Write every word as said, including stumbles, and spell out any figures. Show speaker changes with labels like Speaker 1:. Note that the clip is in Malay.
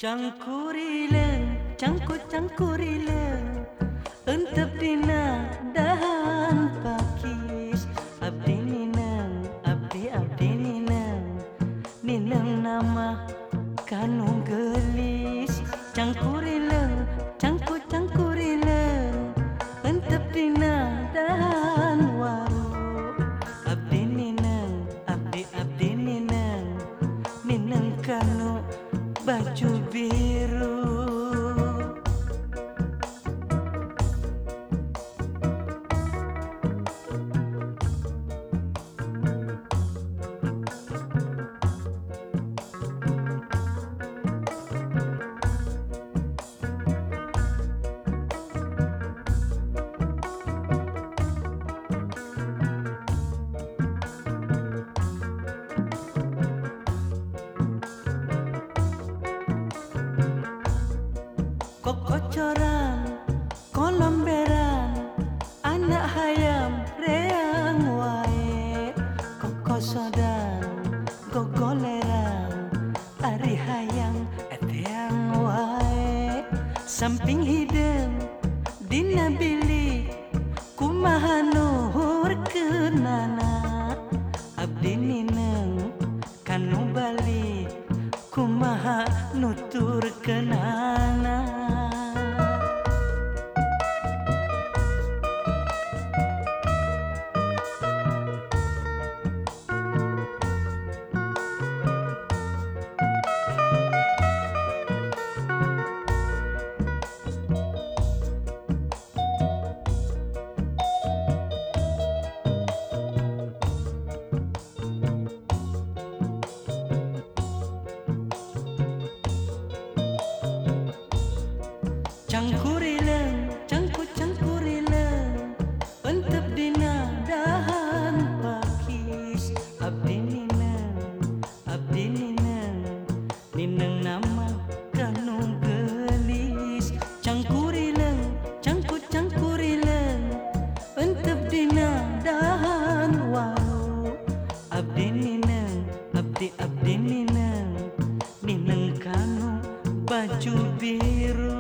Speaker 1: Cangkurileun, cangkut cangkurileun, euteup dina dahan pakis. Abdi nineng, abdi abdi nineng, nineng nama kanu geulis. Cangkurileun, cangkut cangkurileun, euteup dina dahan waru. Abdi nineng, abdi abdi nineng, nineng kanu baju biru. Kokocoran, kolomberan, anak hayam reang wae. Kokosodan, gogoleran, ari hayang eteang wae. Samping hideung dina bilik, kumaha nuhurkeunana. Abdi nineng kanu balik, kumaha nuturkeunana. Cangkurileun, cangkut cangkurileun, euteup dina dahan pakis. Abdi nineng, abdi nineng, nineng nama kanu geulis. Cangkurileun, cangkut cangkurileun, euteup dina dahan waru. Abdi nineng, abdi abdi nineng, nineng kanu baju biru.